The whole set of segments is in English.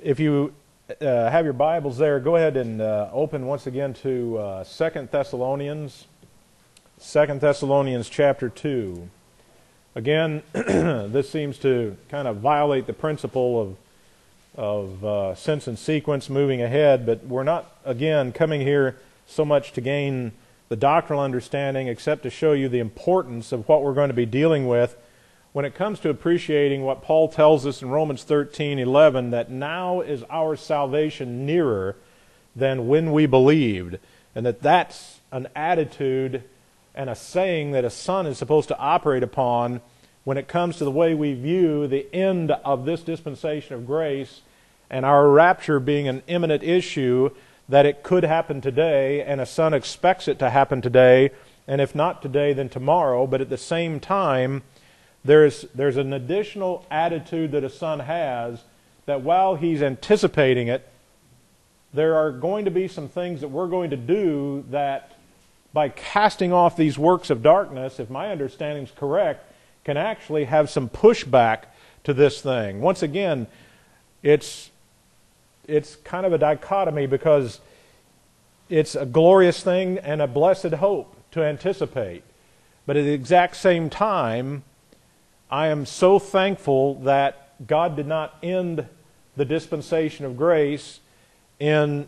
If you have your Bibles there, go ahead and open once again to 2 Thessalonians. 2 Thessalonians chapter 2. Again, this seems to kind of violate the principle of sense and sequence moving ahead, but we're not, again, coming here so much to gain the doctrinal understanding except to show you the importance of what we're going to be dealing with when it comes to appreciating what Paul tells us in Romans 13:11, that now is our salvation nearer than when we believed, and that's an attitude and a saying that a son is supposed to operate upon when it comes to the way we view the end of this dispensation of grace and our rapture being an imminent issue, that it could happen today, and a son expects it to happen today, and if not today, then tomorrow. But at the same time, there's an additional attitude that a son has, that while he's anticipating it, there are going to be some things that we're going to do that, by casting off these works of darkness, if my understanding is correct, can actually have some pushback to this thing. Once again, it's kind of a dichotomy, because it's a glorious thing and a blessed hope to anticipate. But at the exact same time, I am so thankful that God did not end the dispensation of grace in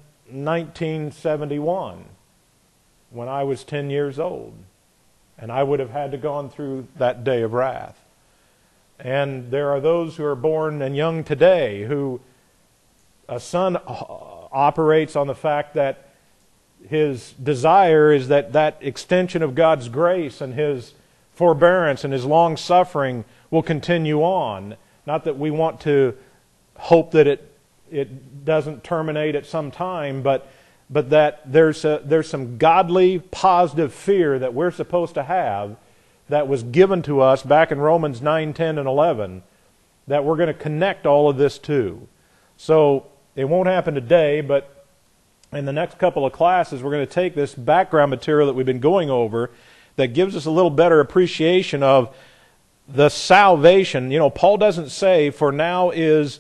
1971 when I was 10 years old, and I would have had to gone through that day of wrath. And there are those who are born and young today who a son operates on the fact that his desire is that that extension of God's grace and His forbearance and His long-suffering will continue on. Not that we want to hope that it doesn't terminate at some time, but that there's some godly, positive fear that we're supposed to have that was given to us back in Romans 9, 10, and 11, that we're going to connect all of this to. So it won't happen today, but in the next couple of classes, we're going to take this background material that we've been going over that gives us a little better appreciation of the salvation. You know, Paul doesn't say, for now is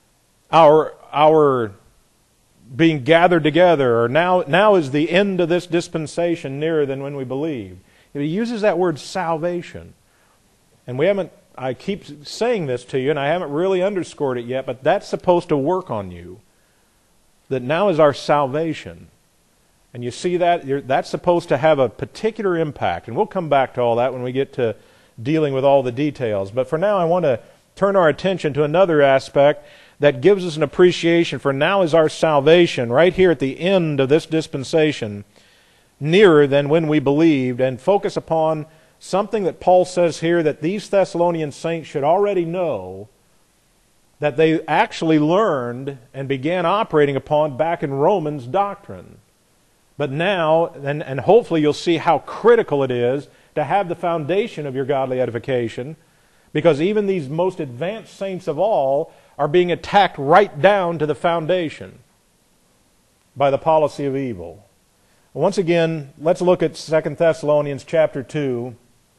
our being gathered together, or now is the end of this dispensation nearer than when we believed. He uses that word salvation. And I keep saying this to you, and I haven't really underscored it yet, but that's supposed to work on you. That now is our salvation. And you see that's supposed to have a particular impact. And we'll come back to all that when we get to dealing with all the details. But for now, I want to turn our attention to another aspect that gives us an appreciation for now is our salvation, right here at the end of this dispensation, nearer than when we believed, and focus upon something that Paul says here that these Thessalonian saints should already know, that they actually learned and began operating upon back in Romans doctrine. But now, and hopefully you'll see how critical it is to have the foundation of your godly edification, because even these most advanced saints of all are being attacked right down to the foundation by the policy of evil. Once again, let's look at 2 Thessalonians chapter 2.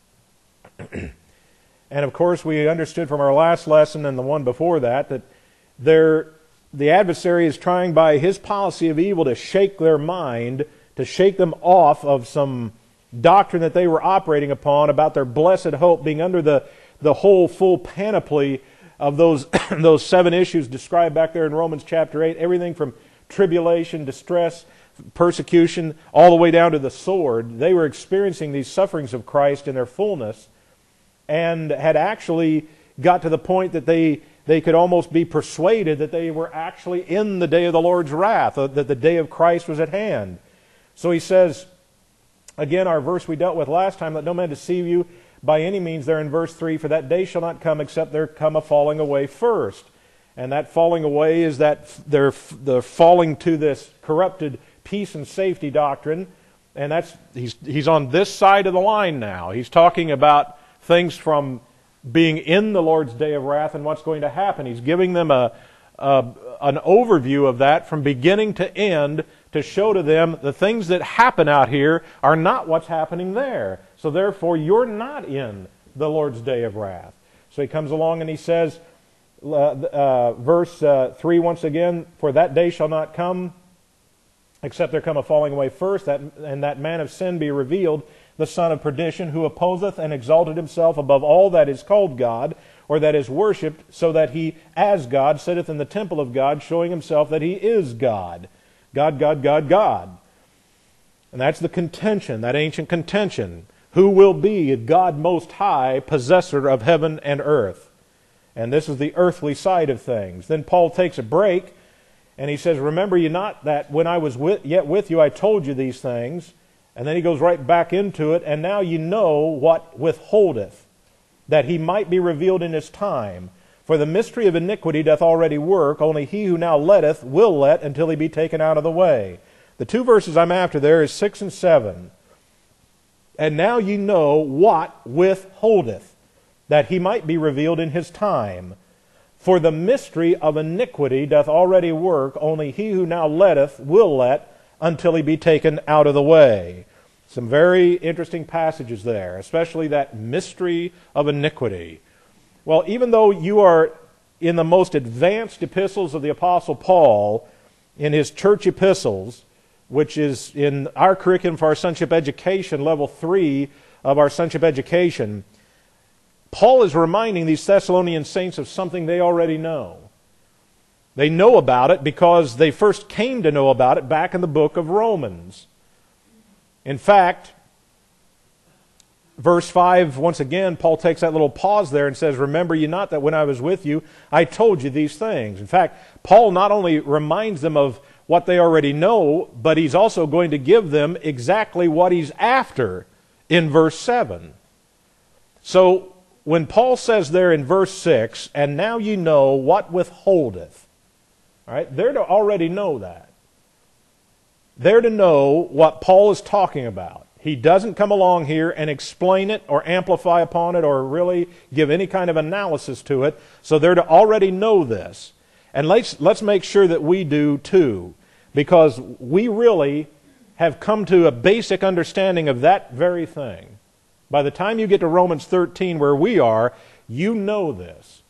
And of course, we understood from our last lesson and the one before that the adversary is trying by his policy of evil to shake their mind, to shake them off of some doctrine that they were operating upon about their blessed hope being under the whole full panoply of those 7 issues described back there in Romans chapter 8, everything from tribulation, distress, persecution, all the way down to the sword. They were experiencing these sufferings of Christ in their fullness, and had actually got to the point that they could almost be persuaded that they were actually in the day of the Lord's wrath, that the day of Christ was at hand. So he says, again, our verse we dealt with last time, let no man deceive you by any means, there in verse 3, for that day shall not come except there come a falling away first. And that falling away is that they're falling to this corrupted peace and safety doctrine. And he's on this side of the line now. He's talking about things from being in the Lord's day of wrath and what's going to happen. He's giving them an overview of that from beginning to end, to show to them the things that happen out here are not what's happening there. So therefore, you're not in the Lord's day of wrath. So he comes along and he says, verse 3 once again, for that day shall not come, except there come a falling away first, and that man of sin be revealed, the son of perdition, who opposeth and exalted himself above all that is called God, or that is worshipped, so that he, as God, sitteth in the temple of God, showing himself that he is God. God, God, God, God. And that's the contention, that ancient contention. Who will be God Most High, possessor of heaven and earth? And this is the earthly side of things. Then Paul takes a break, and he says, remember ye not that when I was yet with you, I told you these things. And then he goes right back into it, and now you know what withholdeth, that he might be revealed in his time. For the mystery of iniquity doth already work, only he who now letteth will let until he be taken out of the way. The two verses I'm after there is 6 and 7. And now ye know what withholdeth, that he might be revealed in his time. For the mystery of iniquity doth already work, only he who now letteth will let until he be taken out of the way. Some very interesting passages there, especially that mystery of iniquity. Well, even though you are in the most advanced epistles of the Apostle Paul, in his church epistles, which is in our curriculum for our sonship education, level 3 of our sonship education, Paul is reminding these Thessalonian saints of something they already know. They know about it because they first came to know about it back in the book of Romans. In fact, verse 5, once again, Paul takes that little pause there and says, remember ye not that when I was with you, I told you these things. In fact, Paul not only reminds them of what they already know, but he's also going to give them exactly what he's after in verse 7. So, when Paul says there in verse 6, and now ye know what withholdeth, all right, they're to already know that. They're to know what Paul is talking about. He doesn't come along here and explain it or amplify upon it or really give any kind of analysis to it. So they're to already know this. And let's make sure that we do too, because we really have come to a basic understanding of that very thing. By the time you get to Romans 13 where we are, you know this.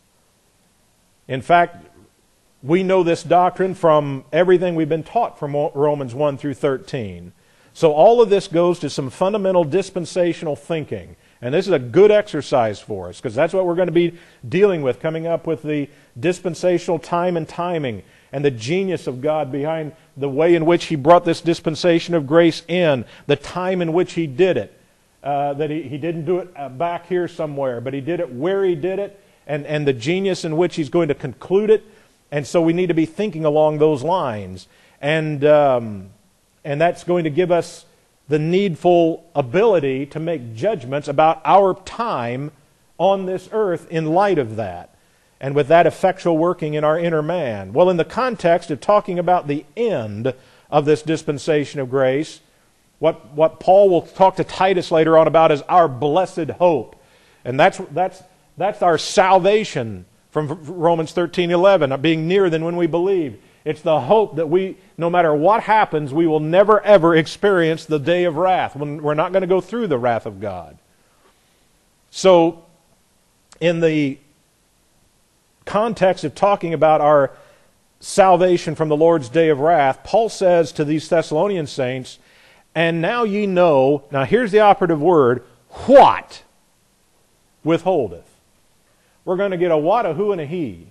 In fact, we know this doctrine from everything we've been taught from Romans 1 through 13. So all of this goes to some fundamental dispensational thinking. And this is a good exercise for us, because that's what we're going to be dealing with, coming up with the dispensational time and timing and the genius of God behind the way in which He brought this dispensation of grace in, the time in which He did it. That he didn't do it back here somewhere, but He did it where He did it, and the genius in which He's going to conclude it. And so we need to be thinking along those lines. And that's going to give us the needful ability to make judgments about our time on this earth in light of that, and with that effectual working in our inner man. Well, in the context of talking about the end of this dispensation of grace, what Paul will talk to Titus later on about is our blessed hope. And that's our salvation from Romans 13:11, being nearer than when we believed. It's the hope that we, no matter what happens, we will never ever experience the day of wrath, when we're not going to go through the wrath of God. So, in the context of talking about our salvation from the Lord's day of wrath, Paul says to these Thessalonian saints, and now ye know, now here's the operative word, what withholdeth. We're going to get a what, a who, and a he.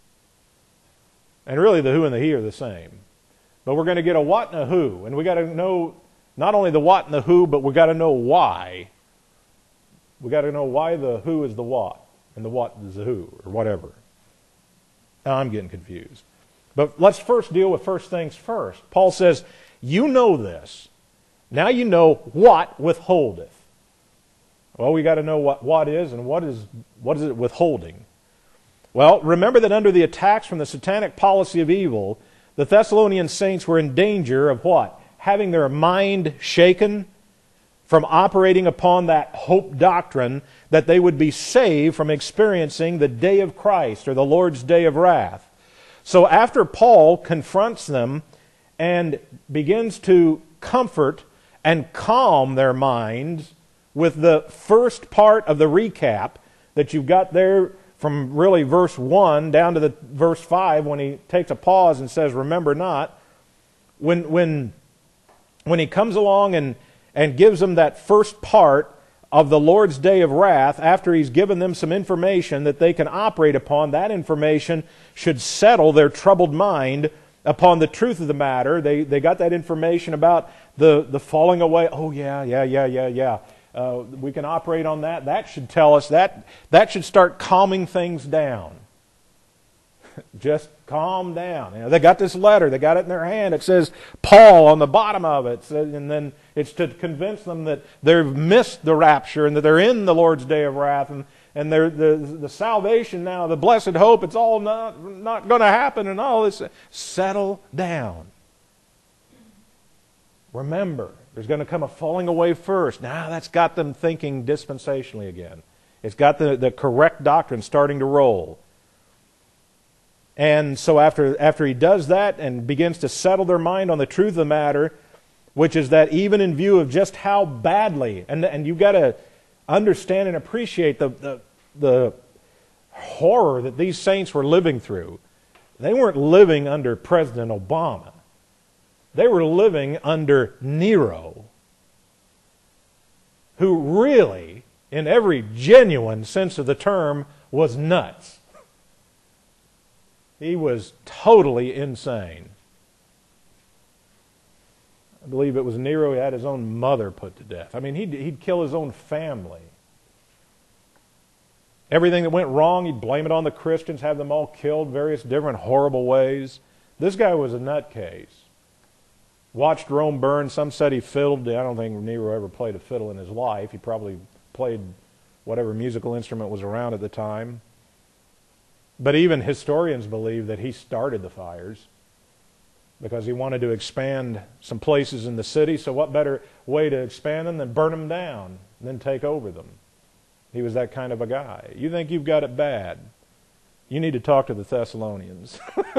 And really the who and the he are the same. But we're going to get a what and a who. And we got to know not only the what and the who, but we got to know why. We got to know why the who is the what and the what is the who, or whatever. Now I'm getting confused. But let's first deal with first things first. Paul says, you know this. Now you know what withholdeth. Well, we got to know what is and what is it withholding. Well, remember that under the attacks from the satanic policy of evil, the Thessalonian saints were in danger of what? Having their mind shaken from operating upon that hope doctrine that they would be saved from experiencing the day of Christ, or the Lord's day of wrath. So after Paul confronts them and begins to comfort and calm their minds with the first part of the recap that you've got there from really verse 1 down to the verse 5 when he takes a pause and says, remember not, when he comes along and gives them that first part of the Lord's day of wrath, after he's given them some information that they can operate upon, that information should settle their troubled mind upon the truth of the matter. They got that information about the falling away. Oh, yeah. We can operate on that. That should tell us, that should start calming things down. Just calm down. You know, they got this letter. They got it in their hand. It says Paul on the bottom of it. And then it's to convince them that they've missed the rapture and that they're in the Lord's day of wrath. And the salvation now, the blessed hope, it's all not going to happen and all this. Settle down. Remember, there's going to come a falling away first. Now that's got them thinking dispensationally again. It's got the correct doctrine starting to roll. And so after he does that and begins to settle their mind on the truth of the matter, which is that even in view of just how badly, and you've got to understand and appreciate the horror that these saints were living through. They weren't living under President Obama. They were living under Nero, who really, in every genuine sense of the term, was nuts. He was totally insane. I believe it was Nero who had his own mother put to death. I mean, he'd kill his own family. Everything that went wrong, he'd blame it on the Christians, have them all killed various different horrible ways. This guy was a nutcase. Watched Rome burn. Some said he fiddled. I don't think Nero ever played a fiddle in his life. He probably played whatever musical instrument was around at the time. But even historians believe that he started the fires because he wanted to expand some places in the city. So what better way to expand them than burn them down and then take over them? He was that kind of a guy. You think you've got it bad? You need to talk to the Thessalonians.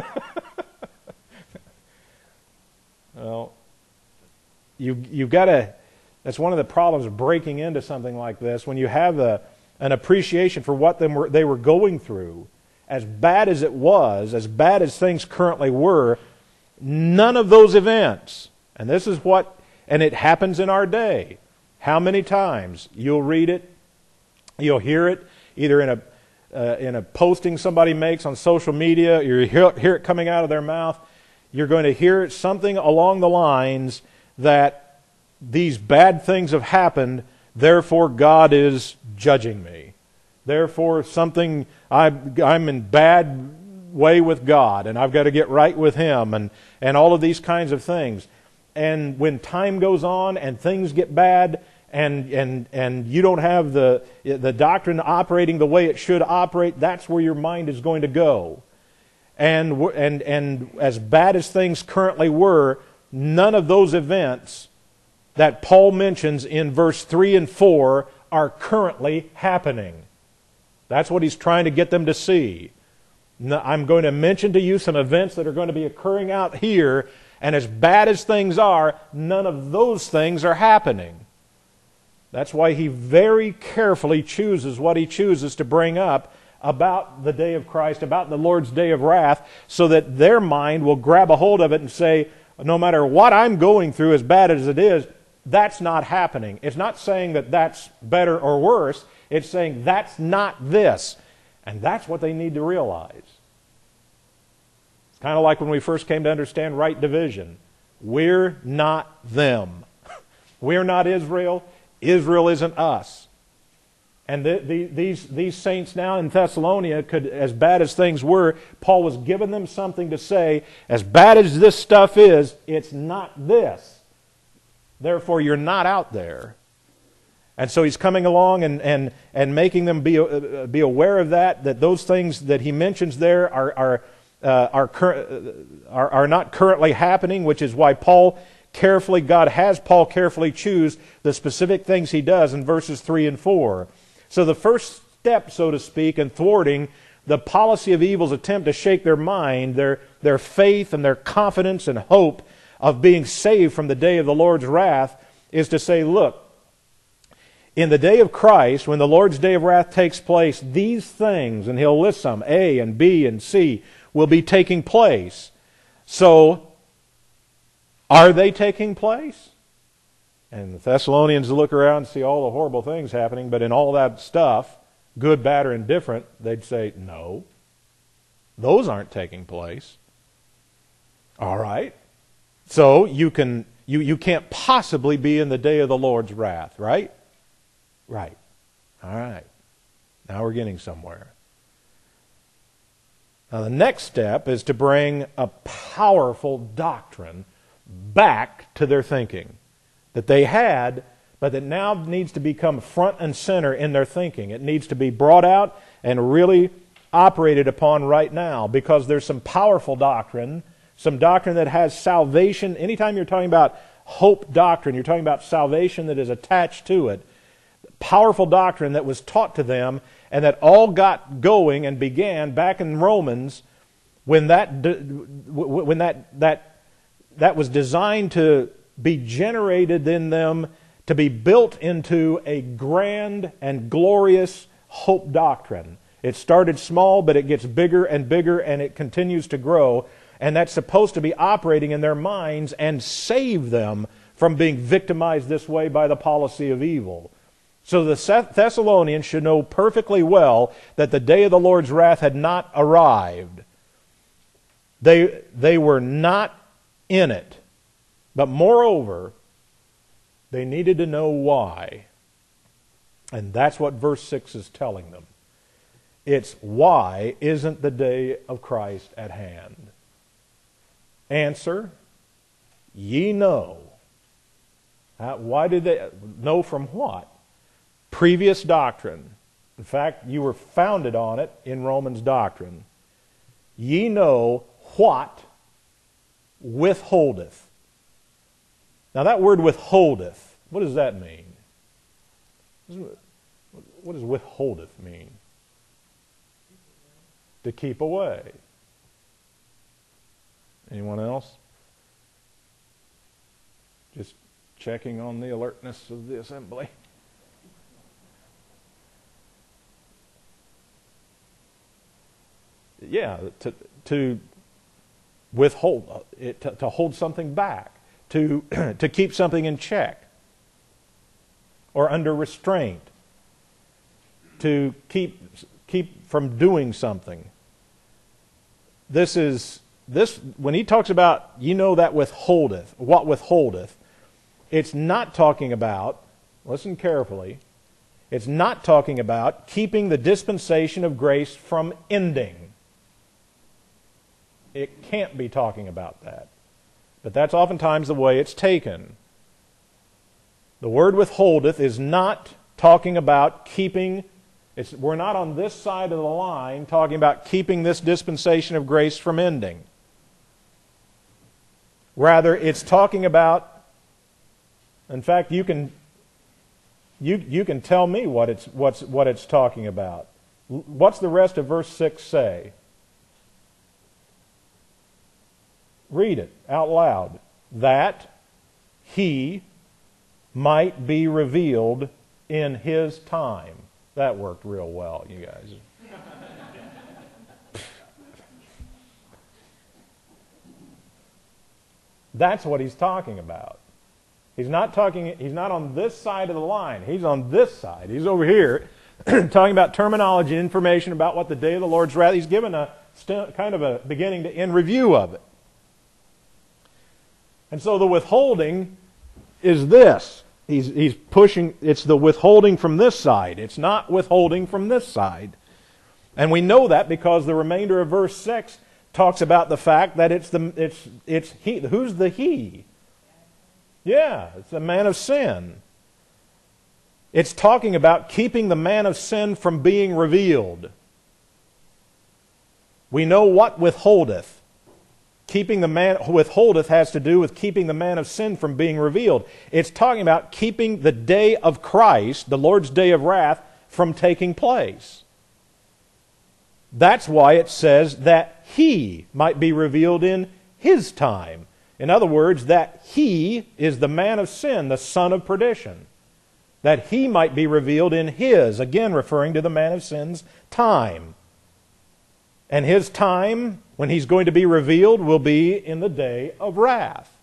Well, you've got to... That's one of the problems of breaking into something like this. When you have an appreciation for what they were going through, as bad as it was, as bad as things currently were, none of those events, and this is what, and it happens in our day. How many times you'll read it, you'll hear it, either in a posting somebody makes on social media, you hear it coming out of their mouth, you're going to hear something along the lines that these bad things have happened, therefore God is judging me. Therefore, I'm in bad way with God, and I've got to get right with Him, and all of these kinds of things. And when time goes on and things get bad, and you don't have the doctrine operating the way it should operate, that's where your mind is going to go. And as bad as things currently were, none of those events that Paul mentions in verse 3 and 4 are currently happening. That's what he's trying to get them to see. I'm going to mention to you some events that are going to be occurring out here, and as bad as things are, none of those things are happening. That's why he very carefully chooses what he chooses to bring up about the day of Christ, about the Lord's day of wrath, so that their mind will grab a hold of it and say, no matter what I'm going through, as bad as it is, that's not happening. It's not saying that that's better or worse. It's saying that's not this. And that's what they need to realize. It's kind of like when we first came to understand right division. We're not them. We're not Israel. Israel isn't us. And these saints now in Thessalonica could, as bad as things were, Paul was giving them something to say, as bad as this stuff is, it's not this. Therefore, you're not out there. And so he's coming along and making them be aware of that those things that he mentions there are not currently happening, which is why God has Paul carefully choose the specific things he does in verses 3 and 4. So the first step, so to speak, in thwarting the policy of evil's attempt to shake their mind, their faith and their confidence and hope of being saved from the day of the Lord's wrath, is to say, look, in the day of Christ, when the Lord's day of wrath takes place, these things, and he'll list some, A and B and C, will be taking place. So, are they taking place? And the Thessalonians look around and see all the horrible things happening, but in all that stuff, good, bad, or indifferent, they'd say, no, those aren't taking place. All right. So you can't possibly be in the day of the Lord's wrath, right? Right. All right. Now we're getting somewhere. Now the next step is to bring a powerful doctrine back to their thinking that they had, but that now needs to become front and center in their thinking. It needs to be brought out and really operated upon right now, because there's some powerful doctrine, some doctrine that has salvation. Anytime you're talking about hope doctrine, you're talking about salvation that is attached to it. Powerful doctrine that was taught to them and that all got going and began back in Romans when that was designed to be generated in them to be built into a grand and glorious hope doctrine. It started small, but it gets bigger and bigger, and it continues to grow. And that's supposed to be operating in their minds and save them from being victimized this way by the policy of evil. So the Thessalonians should know perfectly well that the day of the Lord's wrath had not arrived. They were not in it. But moreover, they needed to know why. And that's what verse 6 is telling them. It's why isn't the day of Christ at hand? Answer, ye know. Why did they know from what? Previous doctrine. In fact, you were founded on it in Romans doctrine. Ye know what withholdeth. Now that word withholdeth, what does that mean? What does withholdeth mean? To keep away. Anyone else? Just checking on the alertness of the assembly. Yeah, to withhold, to hold something back, to keep something in check or under restraint, to keep from doing something. This when he talks about, you know, that withholdeth, what withholdeth, it's not talking about, listen carefully, it's not talking about keeping the dispensation of grace from ending. It can't be talking about that. But that's oftentimes the way it's taken. The word withholdeth is not talking about keeping, we're not on this side of the line talking about keeping this dispensation of grace from ending. Rather, it's talking about, in fact, you can tell me what it's talking about. What's the rest of verse 6 say? Read it out loud. That he might be revealed in his time. That worked real well, you guys. That's what he's talking about. He's not on this side of the line. He's on this side. He's over here talking about terminology and information about what the day of the Lord's wrath. He's given a kind of a beginning to end review of it. And so the withholding is this. He's pushing, it's the withholding from this side. It's not withholding from this side. And we know that because the remainder of verse 6 talks about the fact that it's he. Who's the he? Yeah, it's the man of sin. It's talking about keeping the man of sin from being revealed. We know what withholdeth. Keeping the man withholdeth has to do with keeping the man of sin from being revealed. It's talking about keeping the day of Christ, the Lord's day of wrath, from taking place. That's why it says that he might be revealed in his time. In other words, that he is the man of sin, the son of perdition. that He might be revealed in His, again referring to the man of sin's time. And His time, when He's going to be revealed, will be in the day of wrath.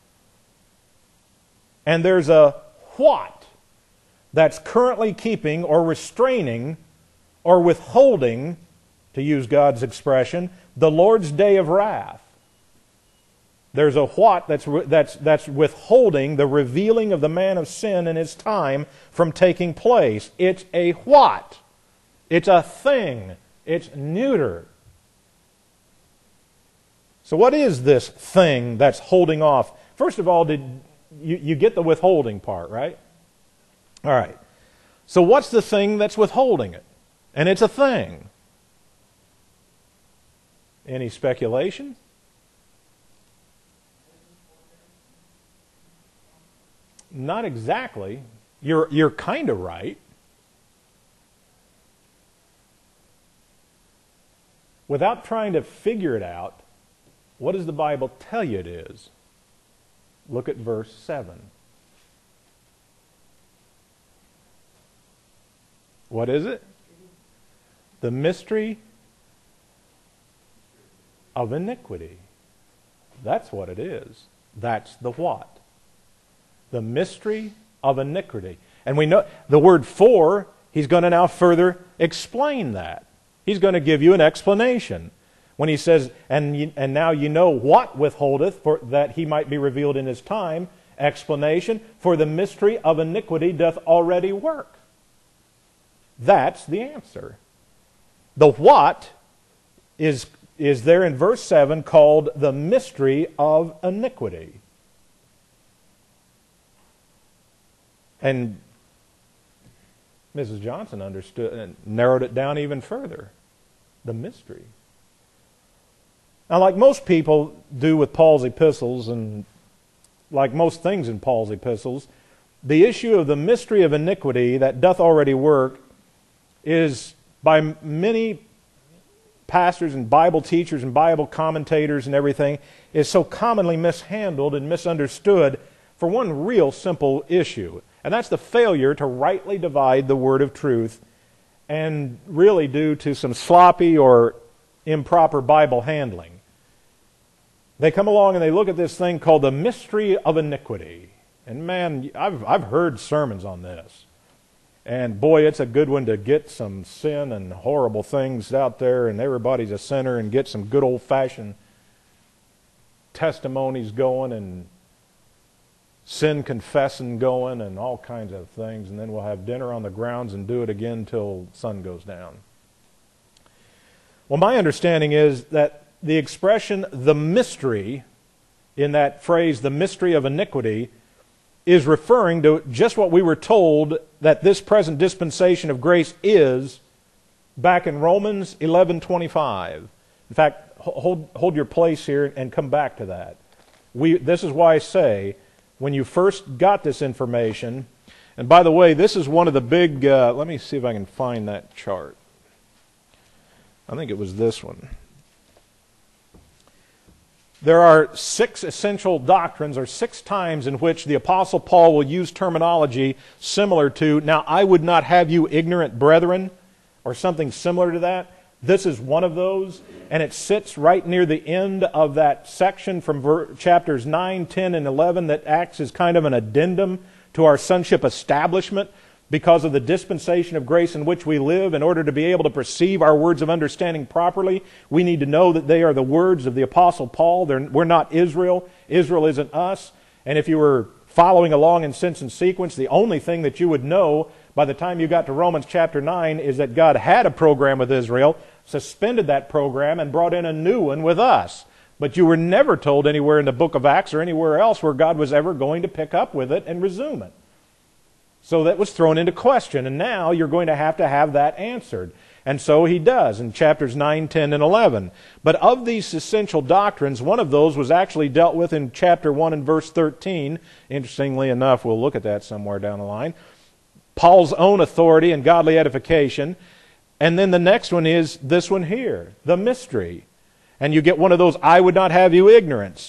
And there's a what that's currently keeping or restraining or withholding, to use God's expression, the Lord's day of wrath. There's a what that's withholding the revealing of the man of sin in his time from taking place. It's a what. It's a thing. It's neuter. So what is this thing that's holding off? First of all, did you get the withholding part, right? All right. So what's the thing that's withholding it? And it's a thing. Any speculation? Not exactly. You're kind of right. Without trying to figure it out, what does the Bible tell you it is? Look at verse 7. What is it? The mystery of iniquity. That's what it is. That's the what. The mystery of iniquity. And we know the word for, he's going to now further explain that. He's going to give you an explanation. When he says, and now you know what withholdeth, for that he might be revealed in his time, explanation, for the mystery of iniquity doth already work. That's the answer. The what is there in verse 7 called the mystery of iniquity. And Mrs. Johnson understood and narrowed it down even further. The mystery. Now, like most people do with Paul's epistles, and like most things in Paul's epistles, the issue of the mystery of iniquity that doth already work is, by many pastors and Bible teachers and Bible commentators and everything, is so commonly mishandled and misunderstood for one real simple issue. And that's the failure to rightly divide the word of truth, and really due to some sloppy or improper Bible handling. They come along and they look at this thing called the mystery of iniquity. And man, I've heard sermons on this. And boy, it's a good one to get some sin and horrible things out there, and everybody's a sinner, and get some good old-fashioned testimonies going, and sin confessing going, and all kinds of things. And then we'll have dinner on the grounds and do it again till sun goes down. Well, my understanding is that the expression, the mystery, in that phrase, the mystery of iniquity, is referring to just what we were told that this present dispensation of grace is back in Romans 11:25. In fact, hold your place here and come back to that. This is why I say, when you first got this information, and by the way, this is one of the big, let me see if I can find that chart. I think it was this one. There are 6 essential doctrines, or 6 times in which the Apostle Paul will use terminology similar to, now I would not have you ignorant brethren, or something similar to that. This is one of those, and it sits right near the end of that section from chapters 9, 10, and 11 that acts as kind of an addendum to our sonship establishment. Because of the dispensation of grace in which we live, in order to be able to perceive our words of understanding properly, we need to know that they are the words of the Apostle Paul. We're not Israel. Israel isn't us. And if you were following along in sense and sequence, the only thing that you would know by the time you got to Romans chapter 9 is that God had a program with Israel, suspended that program, and brought in a new one with us. But you were never told anywhere in the book of Acts or anywhere else where God was ever going to pick up with it and resume it. So that was thrown into question, and now you're going to have that answered. And so he does in chapters 9, 10, and 11. But of these essential doctrines, one of those was actually dealt with in chapter 1 and verse 13. Interestingly enough, we'll look at that somewhere down the line. Paul's own authority and godly edification. And then the next one is this one here, the mystery. And you get one of those, I would not have you ignorance.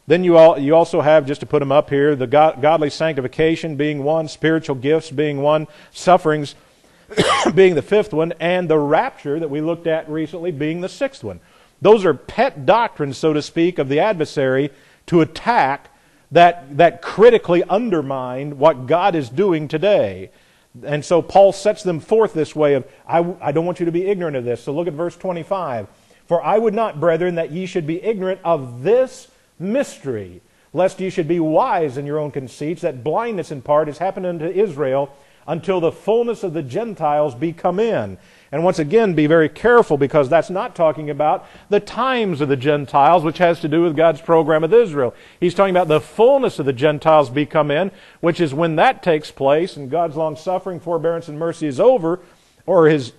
Then you also have, just to put them up here, the godly sanctification being one, spiritual gifts being one, sufferings being the fifth one, and the rapture that we looked at recently being the sixth one. Those are pet doctrines, so to speak, of the adversary to attack that critically undermine what God is doing today. And so Paul sets them forth this way of, I don't want you to be ignorant of this. So look at verse 25. For I would not, brethren, that ye should be ignorant of this mystery, lest ye should be wise in your own conceits, that blindness in part has happened unto Israel, until the fullness of the Gentiles be come in. And once again, be very careful, because that's not talking about the times of the Gentiles, which has to do with God's program with Israel. He's talking about the fullness of the Gentiles be come in, which is when that takes place and God's long-suffering, forbearance, and mercy is over, or is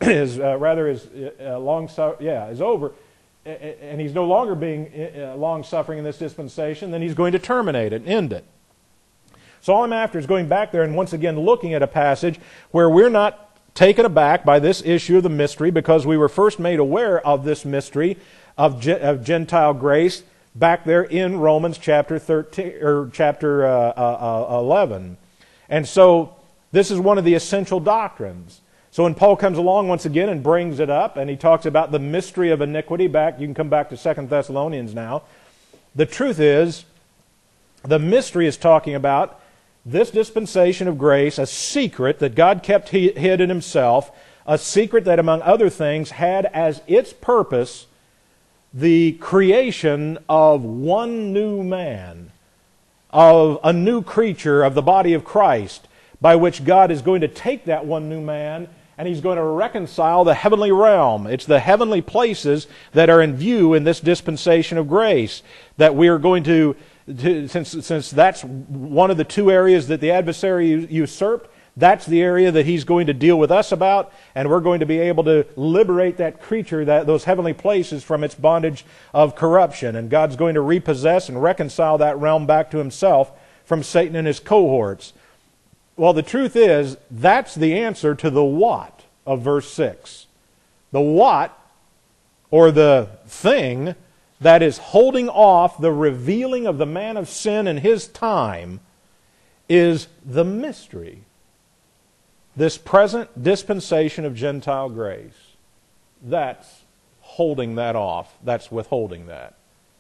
over, and He's no longer being long-suffering in this dispensation, then He's going to terminate it and end it. So all I'm after is going back there and once again looking at a passage where we're not taken aback by this issue of the mystery, because we were first made aware of this mystery of Gentile grace back there in Romans chapter 13 or chapter 11. And so this is one of the essential doctrines. So when Paul comes along once again and brings it up, and he talks about the mystery of iniquity, you can come back to 2 Thessalonians now. The truth is, the mystery is talking about this dispensation of grace, a secret that God kept hid in Himself, a secret that, among other things, had as its purpose the creation of one new man, of a new creature of the body of Christ, by which God is going to take that one new man and He's going to reconcile the heavenly realm. It's the heavenly places that are in view in this dispensation of grace that we are going to since that's one of the two areas that the adversary usurped, that's the area that he's going to deal with us about, and we're going to be able to liberate that creature, those heavenly places, from its bondage of corruption. And God's going to repossess and reconcile that realm back to Himself from Satan and his cohorts. Well, the truth is, that's the answer to the what of verse 6. The what, or the thing, that is holding off the revealing of the man of sin in his time, is the mystery. This present dispensation of Gentile grace. That's holding that off. That's withholding that.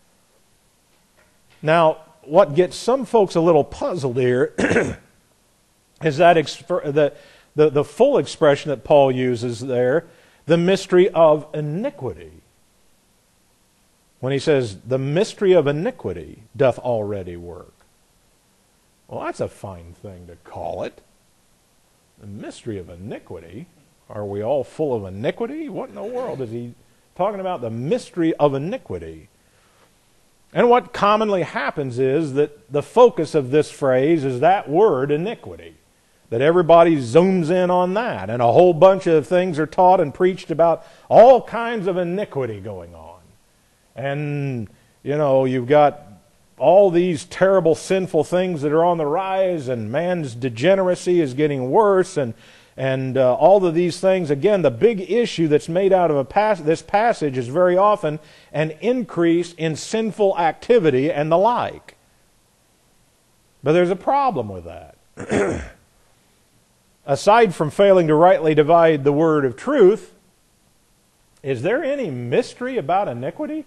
Now, what gets some folks a little puzzled here is that the full expression that Paul uses there, the mystery of iniquity. When he says, the mystery of iniquity doth already work. Well, that's a fine thing to call it. The mystery of iniquity? Are we all full of iniquity? What in the world is he talking about? The mystery of iniquity. And what commonly happens is that the focus of this phrase is that word, iniquity. That everybody zooms in on that. And a whole bunch of things are taught and preached about all kinds of iniquity going on. And, you've got all these terrible sinful things that are on the rise, and man's degeneracy is getting worse, and all of these things. Again, the big issue that's made out of this passage is very often an increase in sinful activity and the like. But there's a problem with that. Aside from failing to rightly divide the word of truth, is there any mystery about iniquity?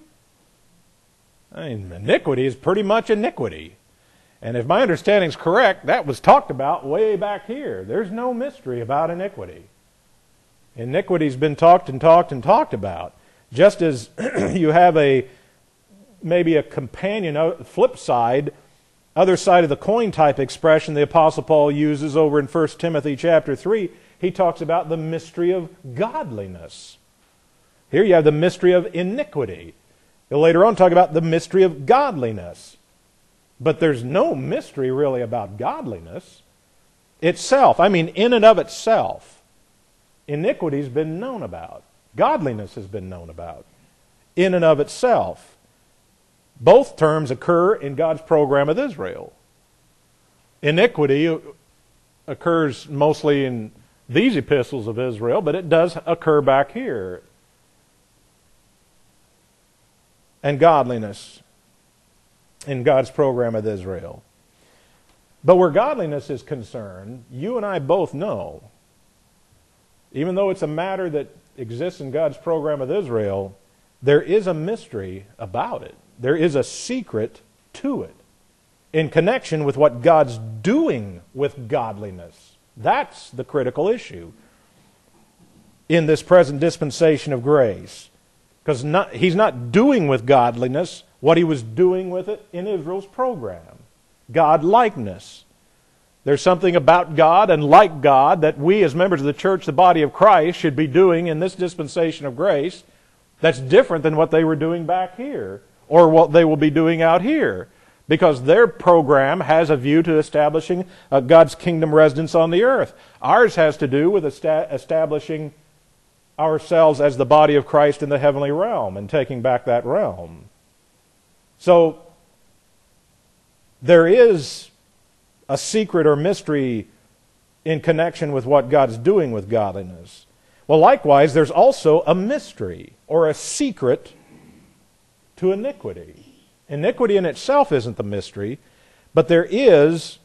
Iniquity is pretty much iniquity. And if my understanding is correct, that was talked about way back here. There's no mystery about iniquity. Iniquity's been talked and talked and talked about. Just as you have maybe a companion, flip side, other side of the coin type expression the Apostle Paul uses over in 1 Timothy chapter 3, he talks about the mystery of godliness. Here you have the mystery of iniquity. He'll later on talk about the mystery of godliness. But there's no mystery really about godliness itself. In and of itself. Iniquity's been known about. Godliness has been known about. In and of itself. Both terms occur in God's program with Israel. Iniquity occurs mostly in these epistles of Israel, but it does occur back here. And godliness. in God's program with Israel. But where godliness is concerned, you and I both know, even though it's a matter that exists in God's program with Israel, there is a mystery about it. There is a secret to it in connection with what God's doing with godliness. That's the critical issue in this present dispensation of grace. Because He's not doing with godliness what He was doing with it in Israel's program. God-likeness. There's something about God and like God that we as members of the church, the body of Christ, should be doing in this dispensation of grace that's different than what they were doing back here or what they will be doing out here. Because their program has a view to establishing God's kingdom residence on the earth. Ours has to do with establishing ourselves as the body of Christ in the heavenly realm and taking back that realm. So, there is a secret or mystery in connection with what God's doing with godliness. Well, likewise, there's also a mystery or a secret to iniquity. Iniquity in itself isn't the mystery, but there is,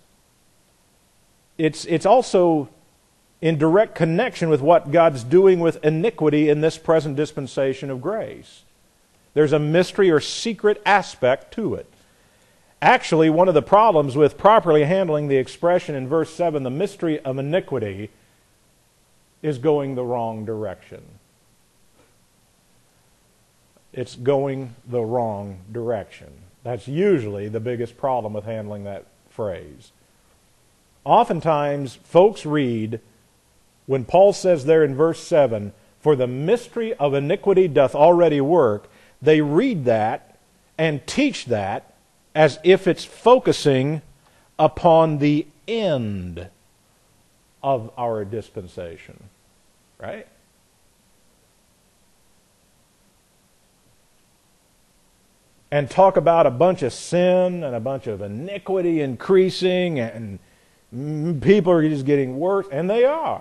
it's also in direct connection with what God's doing with iniquity in this present dispensation of grace. There's a mystery or secret aspect to it. Actually, one of the problems with properly handling the expression in verse 7, the mystery of iniquity, is going the wrong direction. It's going the wrong direction. That's usually the biggest problem with handling that phrase. Oftentimes, folks read, when Paul says there in verse 7, "For the mystery of iniquity doth already work," they read that and teach that as if it's focusing upon the end of our dispensation. Right? And talk about a bunch of sin and a bunch of iniquity increasing and people are just getting worse, and they are.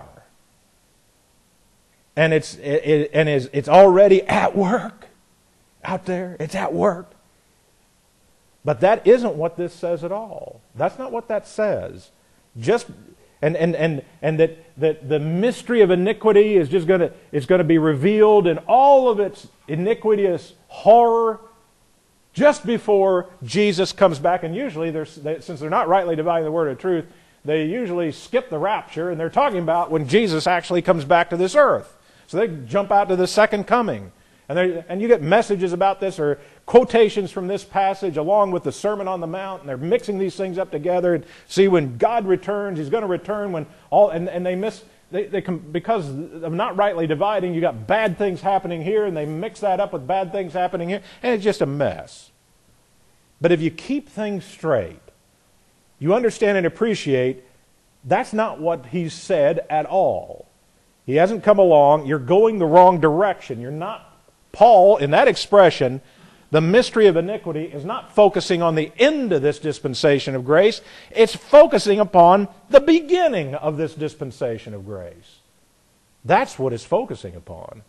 And it's already at work out there. It's at work. But that isn't what this says at all. That's not what that says. And that the mystery of iniquity is just going to be revealed in all of its iniquitous horror just before Jesus comes back. And usually, since they're not rightly dividing the word of truth, they usually skip the rapture, and they're talking about when Jesus actually comes back to this earth. So they jump out to the second coming. And you get messages about this or quotations from this passage along with the Sermon on the Mount, and they're mixing these things up together and see when God returns, He's going to return when all, and they miss, because of not rightly dividing, you got bad things happening here, and they mix that up with bad things happening here, and it's just a mess. But if you keep things straight, you understand and appreciate that's not what He's said at all. He hasn't come along, you're going the wrong direction, you're not. Paul, in that expression, the mystery of iniquity is not focusing on the end of this dispensation of grace. It's focusing upon the beginning of this dispensation of grace. That's what it's focusing upon.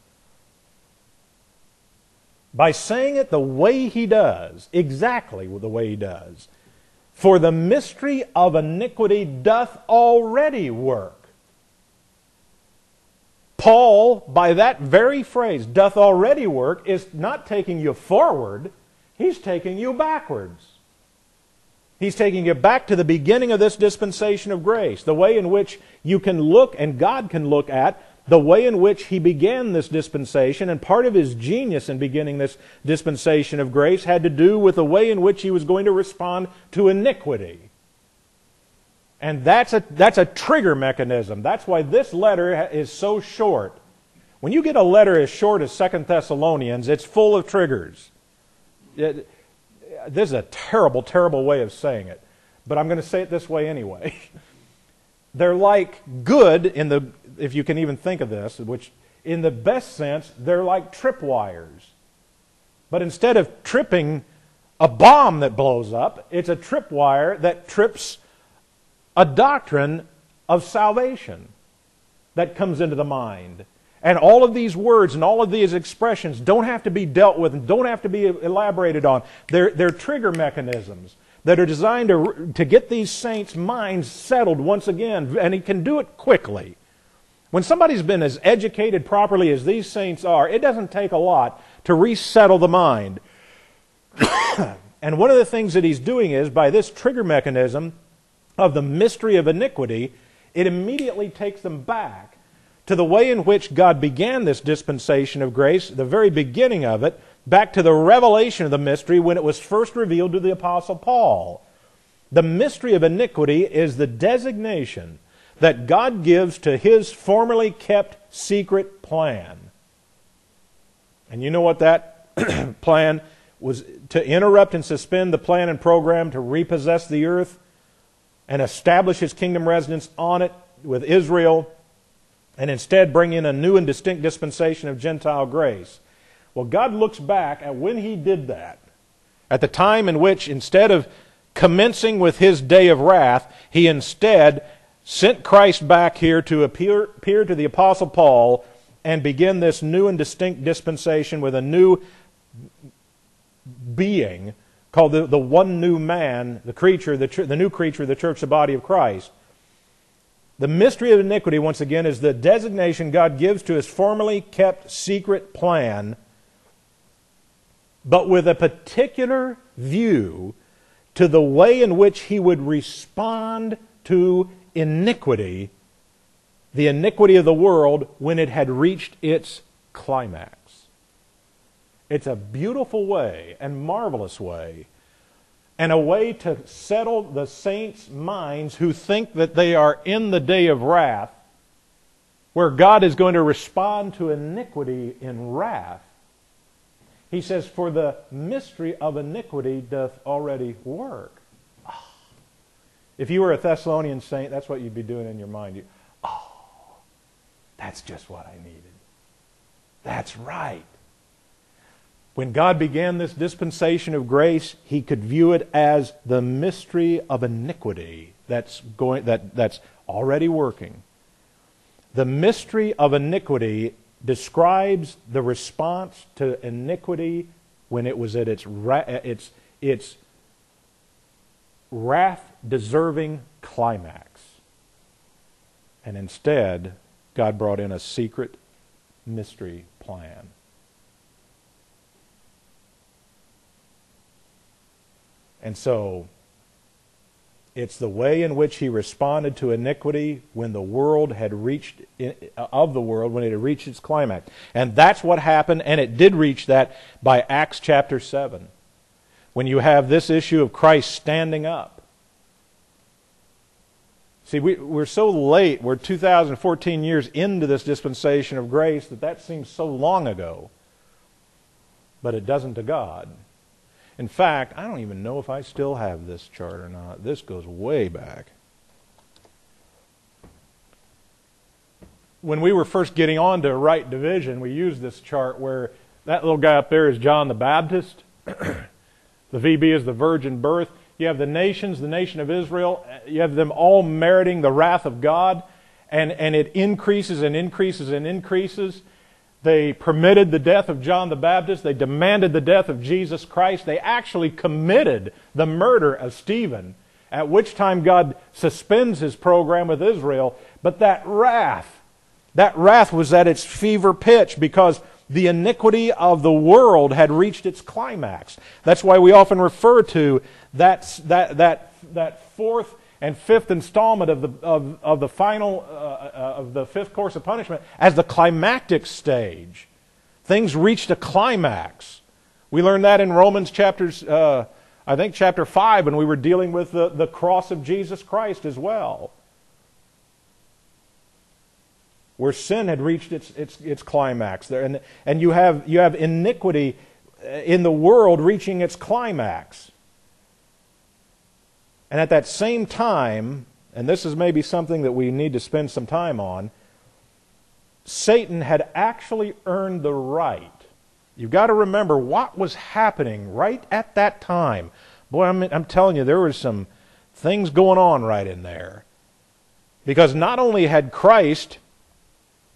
By saying it the way he does, exactly the way he does, "For the mystery of iniquity doth already work." Paul, by that very phrase, "doth already work," is not taking you forward, he's taking you backwards. He's taking you back to the beginning of this dispensation of grace, the way in which you can look and God can look at the way in which He began this dispensation, and part of His genius in beginning this dispensation of grace had to do with the way in which He was going to respond to iniquity. And that's a trigger mechanism. That's why this letter is so short. When you get a letter as short as 2 Thessalonians, it's full of triggers. This is a terrible, terrible way of saying it. But I'm going to say it this way anyway. They're like good, if you can even think of this, which in the best sense, they're like tripwires. But instead of tripping a bomb that blows up, it's a tripwire that trips a doctrine of salvation that comes into the mind. And all of these words and all of these expressions don't have to be dealt with and don't have to be elaborated on. They're trigger mechanisms that are designed to get these saints' minds settled once again, and He can do it quickly. When somebody's been as educated properly as these saints are, it doesn't take a lot to resettle the mind. And one of the things that He's doing is, by this trigger mechanism of the mystery of iniquity, it immediately takes them back to the way in which God began this dispensation of grace, the very beginning of it, back to the revelation of the mystery when it was first revealed to the Apostle Paul. The mystery of iniquity is the designation that God gives to His formerly kept secret plan. And you know what that plan was? To interrupt and suspend the plan and program to repossess the earth and establish His kingdom residence on it with Israel, and instead bring in a new and distinct dispensation of Gentile grace. Well, God looks back at when He did that, at the time in which, instead of commencing with His day of wrath, He instead sent Christ back here to appear to the Apostle Paul and begin this new and distinct dispensation with a new being called the one new man, the creature, the new creature, the church, the body of Christ. The mystery of iniquity, once again, is the designation God gives to His formerly kept secret plan, but with a particular view to the way in which He would respond to iniquity, the iniquity of the world, when it had reached its climax. It's a beautiful way and marvelous way, and a way to settle the saints' minds who think that they are in the day of wrath, where God is going to respond to iniquity in wrath. He says, for the mystery of iniquity doth already work. If you were a Thessalonian saint, that's what you'd be doing in your mind. That's just what I needed. That's right. When God began this dispensation of grace, He could view it as the mystery of iniquity that's already working. The mystery of iniquity describes the response to iniquity when it was at its wrath-deserving climax. And instead, God brought in a secret mystery plan. And so, it's the way in which He responded to iniquity when the world had reached, when it had reached its climax. And that's what happened, and it did reach that by Acts chapter 7. When you have this issue of Christ standing up. See, we're so late, we're 2014 years into this dispensation of grace that seems so long ago. But it doesn't to God. In fact, I don't even know if I still have this chart or not. This goes way back. When we were first getting on to right division, we used this chart where that little guy up there is John the Baptist. The VB is the virgin birth. You have the nations, the nation of Israel. You have them all meriting the wrath of God. And it increases and increases and increases. They permitted the death of John the Baptist. They demanded the death of Jesus Christ. They actually committed the murder of Stephen, at which time God suspends His program with Israel. But that wrath was at its fever pitch because the iniquity of the world had reached its climax. That's why we often refer to that fourth and fifth installment of the final of the fifth course of punishment as the climactic stage. Things reached a climax. We learned that in Romans chapter 5 when we were dealing with the cross of Jesus Christ as well, where sin had reached its climax there, and you have iniquity in the world reaching its climax. And at that same time, and this is maybe something that we need to spend some time on, Satan had actually earned the right. You've got to remember what was happening right at that time. Boy, I'm telling you, there were some things going on right in there. Because not only had Christ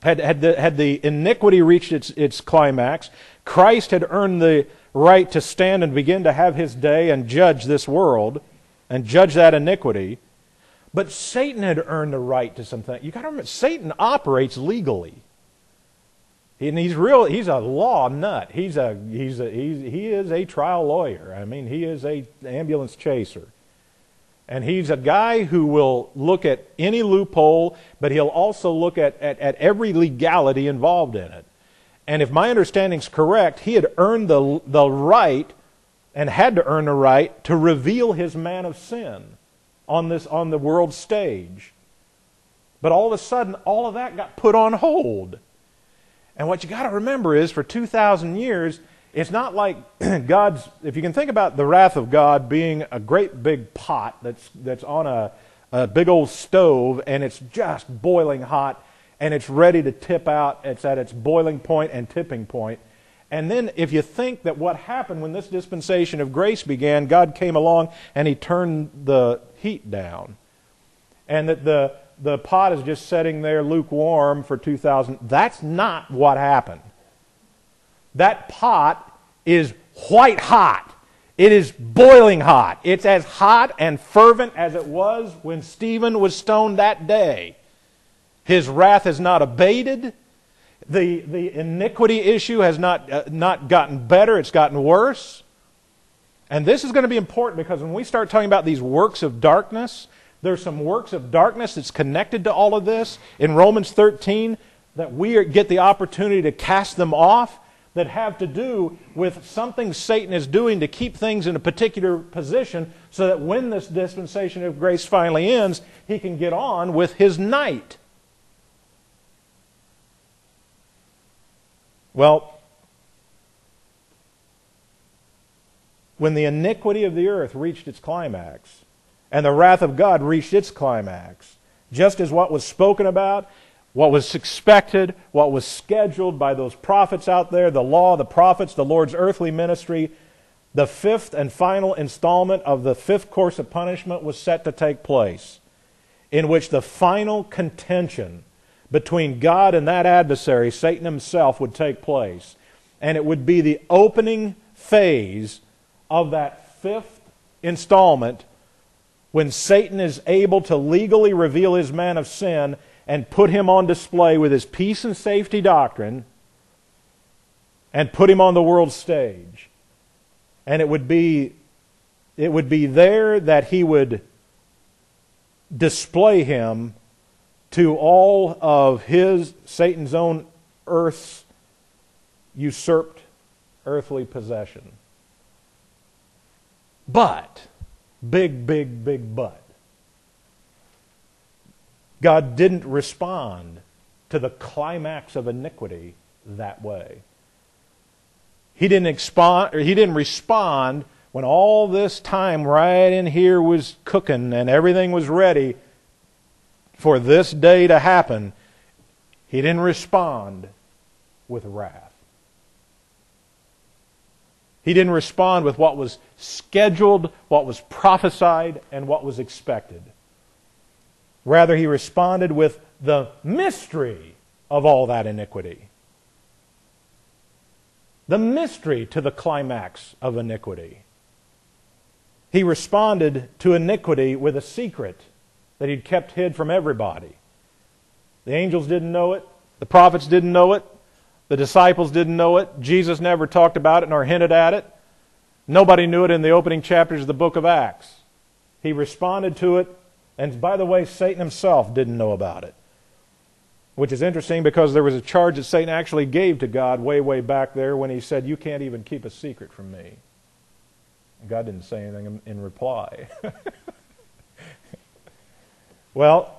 Had the iniquity reached its climax, Christ had earned the right to stand and begin to have his day and judge this world and judge that iniquity. But Satan had earned the right to something. You got to remember, Satan operates legally. And he's a law nut. He is a trial lawyer. I mean, he is an ambulance chaser. And he's a guy who will look at any loophole, but he'll also look at every legality involved in it. And if my understanding's correct, he had earned the right and had to earn the right to reveal his man of sin on the world stage. But all of a sudden, all of that got put on hold. And what you got to remember is, for 2,000 years, it's not like God's... If you can think about the wrath of God being a great big pot that's on a big old stove, and it's just boiling hot, and it's ready to tip out. It's at its boiling point and tipping point. And then if you think that what happened when this dispensation of grace began, God came along and he turned the heat down. And that the pot is just sitting there lukewarm for 2,000. That's not what happened. That pot is white hot. It is boiling hot. It's as hot and fervent as it was when Stephen was stoned that day. His wrath has not abated. The iniquity issue has not gotten better. It's gotten worse. And this is going to be important, because when we start talking about these works of darkness, there's some works of darkness that's connected to all of this in Romans 13 that we get the opportunity to cast them off, that have to do with something Satan is doing to keep things in a particular position so that when this dispensation of grace finally ends, he can get on with his night. Well, when the iniquity of the earth reached its climax, and the wrath of God reached its climax, just as what was spoken about, what was expected, what was scheduled by those prophets out there, the law, the prophets, the Lord's earthly ministry, the fifth and final installment of the fifth course of punishment was set to take place, in which the final contention between God and that adversary, Satan himself, would take place. And it would be the opening phase of that fifth installment, when Satan is able to legally reveal his man of sin and put him on display with his peace and safety doctrine and put him on the world stage. And it would be there that he would display him to all of Satan's own earth's usurped earthly possession. But, big but, God didn't respond to the climax of iniquity that way. He didn't respond when all this time right in here was cooking and everything was ready for this day to happen. He didn't respond with wrath. He didn't respond with what was scheduled, what was prophesied, and what was expected. Rather, he responded with the mystery of all that iniquity. The mystery to the climax of iniquity. He responded to iniquity with a secret that he'd kept hid from everybody. The angels didn't know it. The prophets didn't know it. The disciples didn't know it. Jesus never talked about it nor hinted at it. Nobody knew it in the opening chapters of the book of Acts. He responded to it, and by the way, Satan himself didn't know about it. Which is interesting, because there was a charge that Satan actually gave to God way back there when he said, "You can't even keep a secret from me." And God didn't say anything in reply. Well,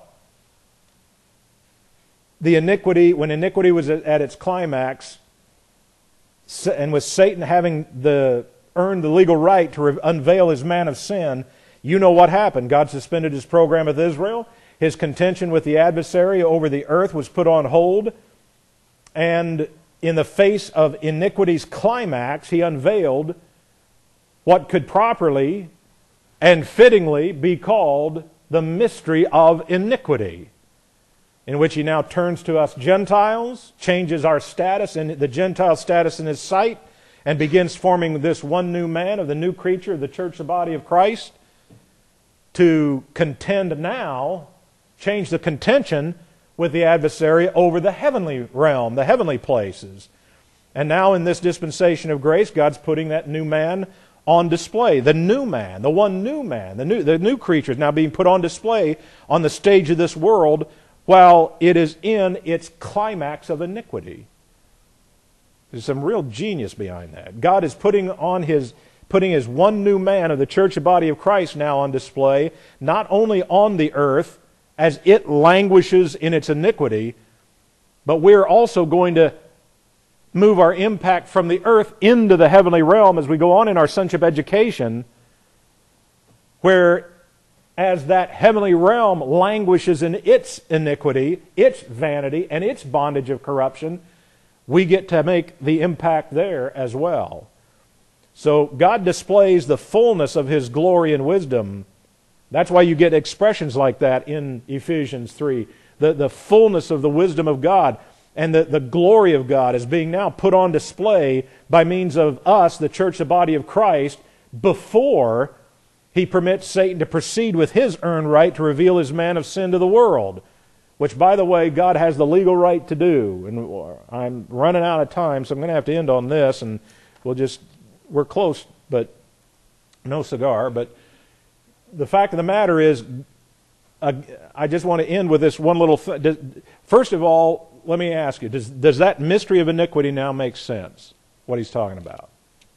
when iniquity was at its climax, and with Satan having earned the legal right to unveil his man of sin, you know what happened. God suspended his program with Israel. His contention with the adversary over the earth was put on hold. And in the face of iniquity's climax, he unveiled what could properly and fittingly be called the mystery of iniquity. in which He now turns to us Gentiles, changes our status and the Gentile status in His sight, and begins forming this one new man of the new creature of the church, the body of Christ, to contend now, change the contention with the adversary over the heavenly realm, the heavenly places. And now in this dispensation of grace, God's putting that new man on display. The new man, the one new man, the new creature is now being put on display on the stage of this world while it is in its climax of iniquity. There's some real genius behind that. God is putting his one new man of the church and body of Christ now on display, not only on the earth as it languishes in its iniquity, but we're also going to move our impact from the earth into the heavenly realm as we go on in our sonship education, where as that heavenly realm languishes in its iniquity, its vanity, and its bondage of corruption, we get to make the impact there as well. So God displays the fullness of His glory and wisdom. That's why you get expressions like that in Ephesians 3. The fullness of the wisdom of God and the glory of God is being now put on display by means of us, the church, the body of Christ, before He permits Satan to proceed with his earned right to reveal his man of sin to the world, which, by the way, God has the legal right to do. And I'm running out of time, so I'm going to have to end on this, and we're close, but no cigar. But the fact of the matter is, I just want to end with this one little thing. First of all, let me ask you, does that mystery of iniquity now make sense, what he's talking about?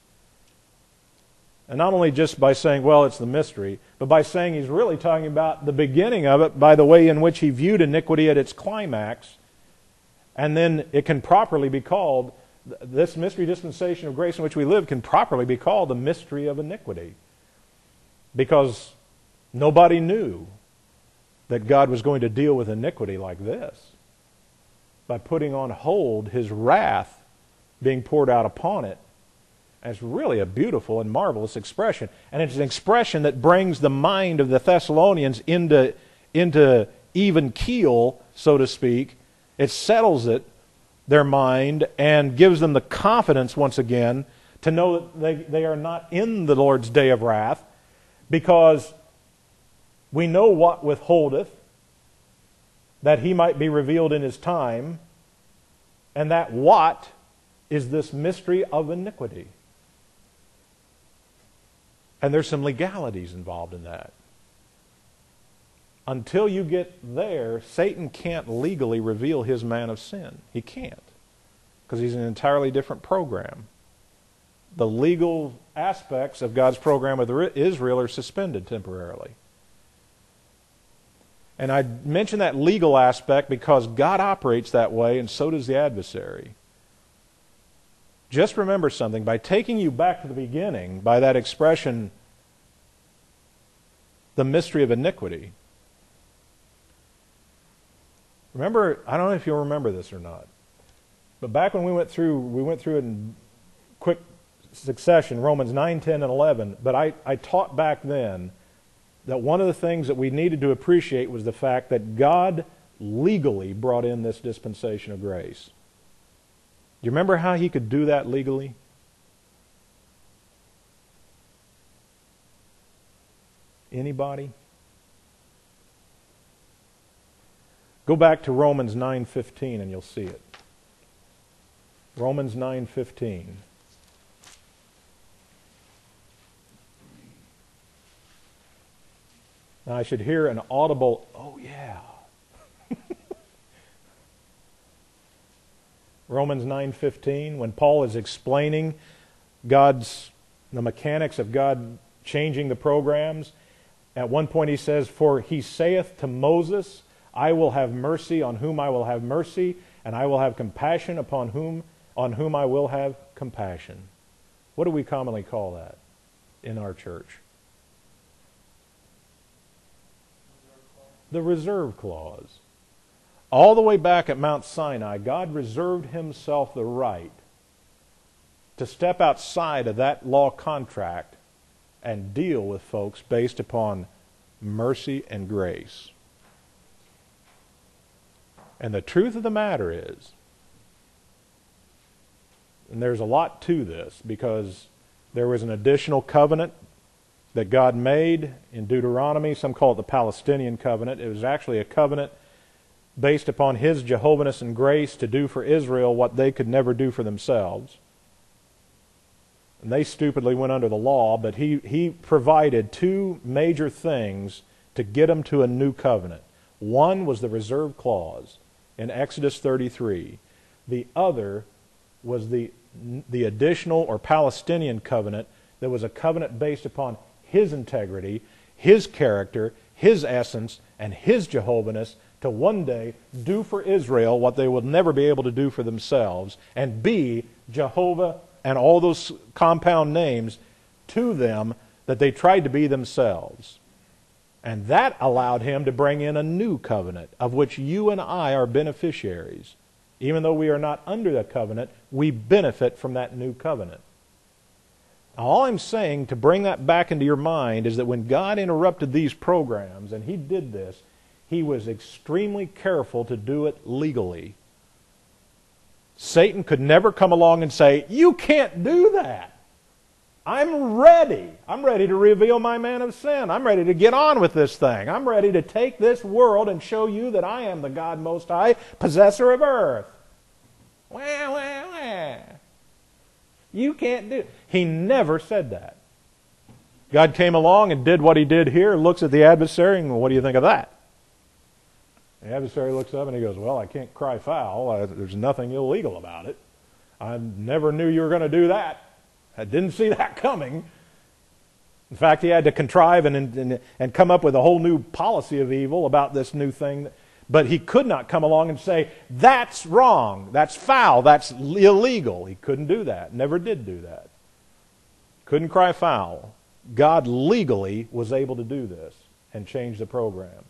And not only just by saying, well, it's the mystery, but by saying he's really talking about the beginning of it by the way in which he viewed iniquity at its climax, and then it can properly be called, this mystery dispensation of grace in which we live can properly be called the mystery of iniquity. Because nobody knew that God was going to deal with iniquity like this, by putting on hold His wrath being poured out upon it. And it's really a beautiful and marvelous expression. And it's an expression that brings the mind of the Thessalonians into even keel, so to speak. It settles their mind, and gives them the confidence once again to know that they are not in the Lord's day of wrath, because we know what withholdeth, that He might be revealed in His time, and that what is this mystery of iniquity. And there's some legalities involved in that. Until you get there, Satan can't legally reveal his man of sin. He can't, because he's an entirely different program. The legal aspects of God's program with Israel are suspended temporarily. And I mention that legal aspect because God operates that way, and so does the adversary. Just remember something. By taking you back to the beginning, by that expression, the mystery of iniquity. Remember, I don't know if you'll remember this or not, but back when we went through it in quick succession, Romans 9, 10, and 11, but I taught back then that one of the things that we needed to appreciate was the fact that God legally brought in this dispensation of grace. Do you remember how He could do that legally? Anybody? Go back to Romans 9:15 and you'll see it. Romans 9:15. Now I should hear an audible, oh yeah. Romans 9:15, when Paul is explaining the mechanics of God changing the programs, at one point he says, "For he saith to Moses, I will have mercy on whom I will have mercy, and I will have compassion on whom I will have compassion." What do we commonly call that in our church? The reserve clause. All the way back at Mount Sinai, God reserved Himself the right to step outside of that law contract and deal with folks based upon mercy and grace. And the truth of the matter is, and there's a lot to this, because there was an additional covenant that God made in Deuteronomy. Some call it the Palestinian covenant. It was actually a covenant based upon His Jehovah's and grace to do for Israel what they could never do for themselves. And they stupidly went under the law, but He provided two major things to get them to a new covenant. One was the reserve clause in Exodus 33. The other was the additional or Palestinian covenant that was a covenant based upon His integrity, His character, His essence, and His Jehovah's to one day do for Israel what they would never be able to do for themselves, and be Jehovah and all those compound names to them that they tried to be themselves. And that allowed Him to bring in a new covenant, of which you and I are beneficiaries. Even though we are not under that covenant, we benefit from that new covenant. Now, all I'm saying to bring that back into your mind is that when God interrupted these programs, and He did this, He was extremely careful to do it legally. Satan could never come along and say, "You can't do that. I'm ready. I'm ready to reveal my man of sin. I'm ready to get on with this thing. I'm ready to take this world and show you that I am the God Most High, possessor of earth." Wah, wah, wah. You can't do it. He never said that. God came along and did what He did here, looks at the adversary, and what do you think of that? The adversary looks up and he goes, "Well, I can't cry foul. There's nothing illegal about it. I never knew you were going to do that. I didn't see that coming." In fact, he had to contrive and come up with a whole new policy of evil about this new thing. But he could not come along and say, "That's wrong, that's foul, that's illegal." He couldn't do that, never did do that. Couldn't cry foul. God legally was able to do this and change the program.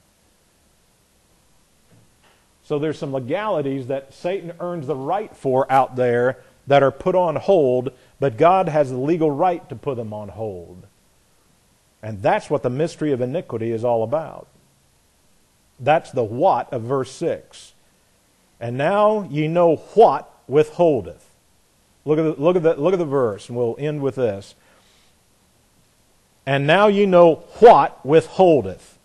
So there's some legalities that Satan earns the right for out there that are put on hold, but God has the legal right to put them on hold. And that's what the mystery of iniquity is all about. That's the what of verse 6. "And now ye know what withholdeth." Look at the verse, and we'll end with this. "And now ye know what withholdeth."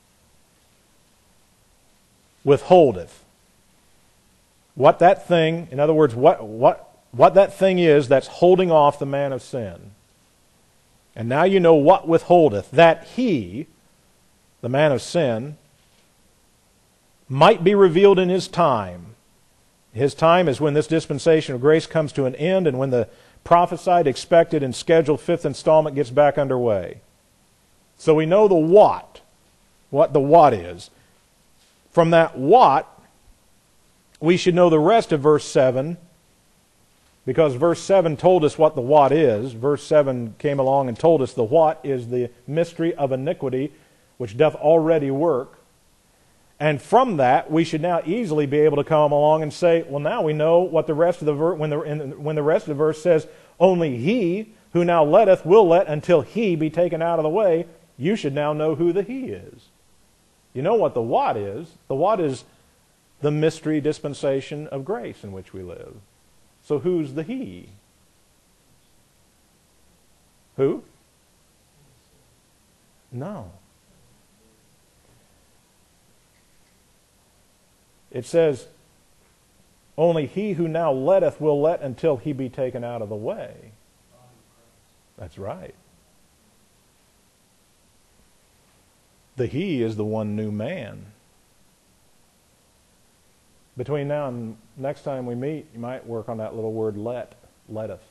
Withholdeth. What that thing, in other words, what that thing is that's holding off the man of sin. "And now you know what withholdeth, that he," the man of sin, "might be revealed in his time." His time is when this dispensation of grace comes to an end, and when the prophesied, expected, and scheduled fifth installment gets back underway. So we know the what the what is. From that what, we should know the rest of verse 7, because verse 7 told us what the what is. Verse 7 came along and told us the what is the mystery of iniquity, which doth already work. And from that, we should now easily be able to come along and say, well, now we know what the rest of the verse, when the rest of the verse says, "Only he who now letteth will let until he be taken out of the way," you should now know who the he is. You know what the what is. The what is the mystery dispensation of grace in which we live. So who's the he? Who? No. It says, "Only he who now letteth will let until he be taken out of the way." That's right. The he is the one new man. Between now and next time we meet, you might work on that little word letteth.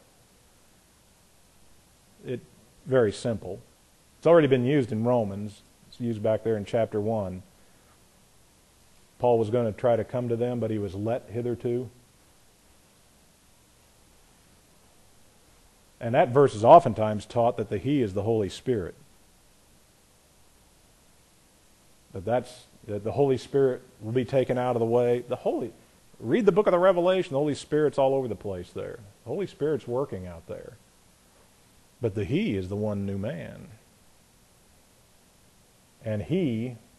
It's very simple. It's already been used in Romans. It's used back there in chapter 1. Paul was going to try to come to them, but he was let hitherto. And that verse is oftentimes taught that the he is the Holy Spirit. That the Holy Spirit will be taken out of the way. Read the book of the Revelation. The Holy Spirit's all over the place there. The Holy Spirit's working out there. But the he is the one new man. And he